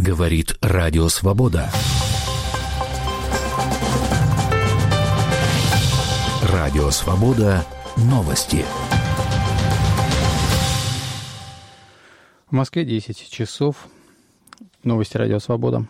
Говорит Радио Свобода. Радио Свобода. Новости. В Москве 10 часов. Новости Радио Свобода.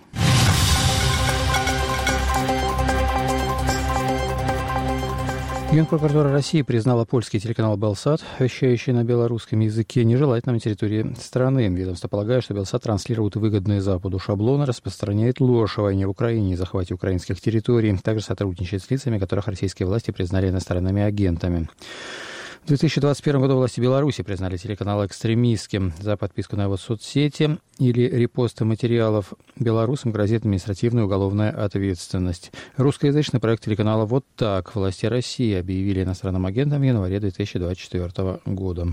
Генпрокуратура России признала польский телеканал «Белсат», вещающий на белорусском языке, нежелательным на территории страны. Ведомство полагает, что «Белсат» транслирует выгодные Западу шаблоны, распространяет ложь о войне в Украине и захвате украинских территорий, также сотрудничает с лицами, которых российские власти признали иностранными агентами. В 2021 году власти Беларуси признали телеканал экстремистским. За подписку на его соцсети или репосты материалов белорусам грозит административная и уголовная ответственность. Русскоязычный проект телеканала «Вот так» власти России объявили иностранным агентом в январе 2024 года.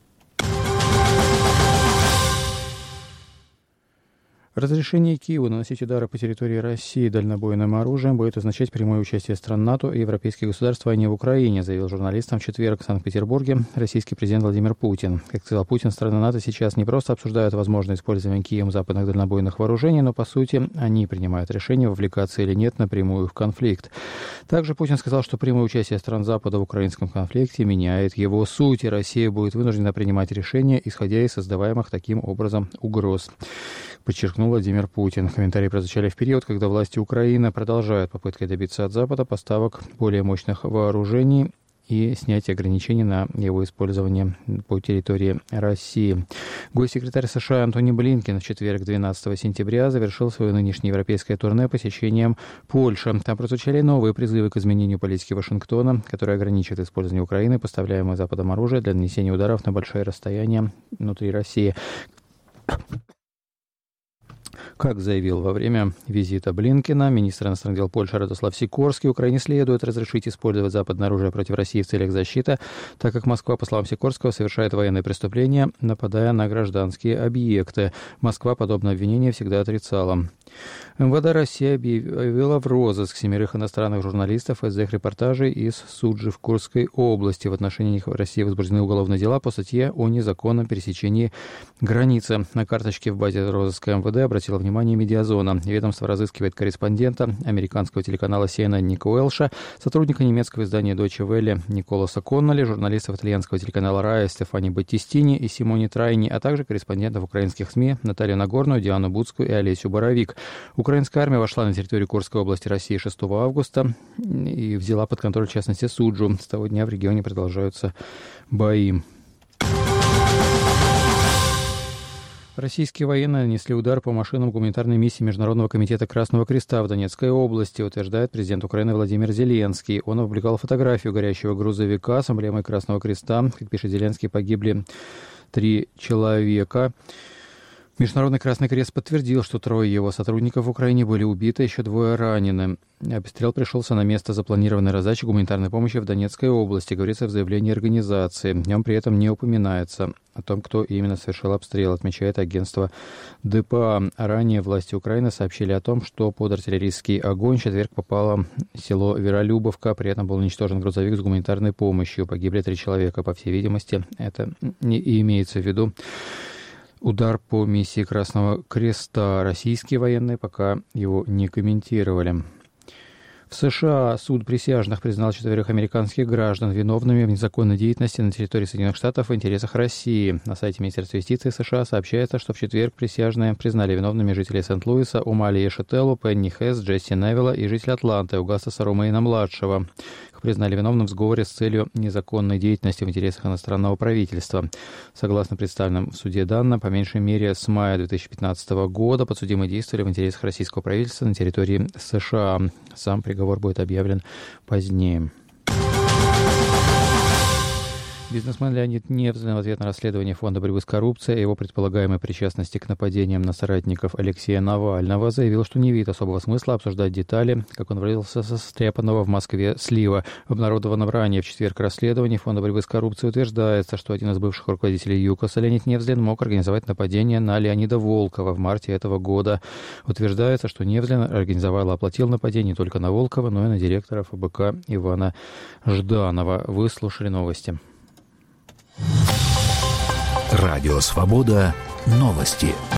Разрешение Киеву наносить удары по территории России дальнобойным оружием будет означать прямое участие стран НАТО и европейских государств в войне в Украине, заявил журналистам в четверг в Санкт-Петербурге российский президент Владимир Путин. Как сказал Путин, страны НАТО сейчас не просто обсуждают возможное использование Киевом западных дальнобойных вооружений, но, по сути, они принимают решение, вовлекаться или нет напрямую в конфликт. Также Путин сказал, что прямое участие стран Запада в украинском конфликте меняет его суть, и Россия будет вынуждена принимать решения, исходя из создаваемых таким образом угроз, подчеркнул Владимир Путин. Комментарии прозвучали в период, когда власти Украины продолжают попытки добиться от Запада поставок более мощных вооружений и снятия ограничений на его использование по территории России. Госсекретарь США Антони Блинкен в четверг, 12 сентября, завершил свое нынешнее европейское турне посещением Польши. Там прозвучали новые призывы к изменению политики Вашингтона, которая ограничит использование Украины поставляемое Западом оружие для нанесения ударов на большие расстояния внутри России. Как заявил во время визита Блинкена министр иностранных дел Польши Радослав Сикорский, Украине следует разрешить использовать западное оружие против России в целях защиты, так как Москва, по словам Сикорского, совершает военные преступления, нападая на гражданские объекты. Москва подобное обвинение всегда отрицала. МВД России объявила в розыск 7 иностранных журналистов из-за их репортажей из Суджи в Курской области. В отношении них в России возбуждены уголовные дела по статье о незаконном пересечении границы. На карточке в базе розыска МВД обратила внимание Медиазона. Ведомство разыскивает корреспондента американского телеканала CNN Ника Уэлша, сотрудника немецкого издания Deutsche Welle Николаса Конноли, журналистов итальянского телеканала Рая Стефани Баттистини и Симони Трайни, а также корреспондентов украинских СМИ Наталью Нагорную, Диану Буцкую и Олесю Боровик. Украинская армия вошла на территорию Курской области России 6 августа и взяла под контроль, в частности, Суджу. С того дня в регионе продолжаются бои. Российские военные нанесли удар по машинам гуманитарной миссии Международного комитета Красного Креста в Донецкой области, утверждает президент Украины Владимир Зеленский. Он опубликовал фотографию горящего грузовика с эмблемой Красного Креста. Как пишет Зеленский, погибли 3 человека. Международный Красный Крест подтвердил, что 3 его сотрудников в Украине были убиты, еще 2 ранены. Обстрел пришелся на место запланированной раздачи гуманитарной помощи в Донецкой области, говорится в заявлении организации. В нем при этом не упоминается о том, кто именно совершил обстрел, отмечает агентство ДПА. Ранее власти Украины сообщили о том, что под артиллерийский огонь в четверг попало село Веролюбовка, при этом был уничтожен грузовик с гуманитарной помощью. Погибли 3 человека, по всей видимости, это не имеется в виду удар по миссии Красного Креста. Российские военные пока его не комментировали. В США суд присяжных признал 4 американских граждан виновными в незаконной деятельности на территории Соединенных Штатов в интересах России. На сайте Министерства юстиции США сообщается, что в четверг присяжные признали виновными жителей Сент-Луиса Умали Ешетелу, Пенни Хэс, Джесси Невилла и жителя Атланты Аугастаса Ромейна-младшего. Их признали виновным в сговоре с целью незаконной деятельности в интересах иностранного правительства. Согласно представленным в суде данным, по меньшей мере с мая 2015 года подсудимые действовали в интересах российского правительства на территории США. Сам приговор будет объявлен позднее. Бизнесмен Леонид Невзлин в ответ на расследование Фонда борьбы с коррупцией о его предполагаемой причастности к нападениям на соратников Алексея Навального заявил, что не видит особого смысла обсуждать детали, как он выразился, состряпанного в Москве слива. В обнародованном ранее в четверг расследовании Фонда борьбы с коррупцией утверждается, что один из бывших руководителей ЮКОСа Леонид Невзлин мог организовать нападение на Леонида Волкова в марте этого года. Утверждается, что Невзлин организовал и оплатил нападение не только на Волкова, но и на директора ФБК Ивана Жданова. Вы слушали новости. Радио Свобода. Новости.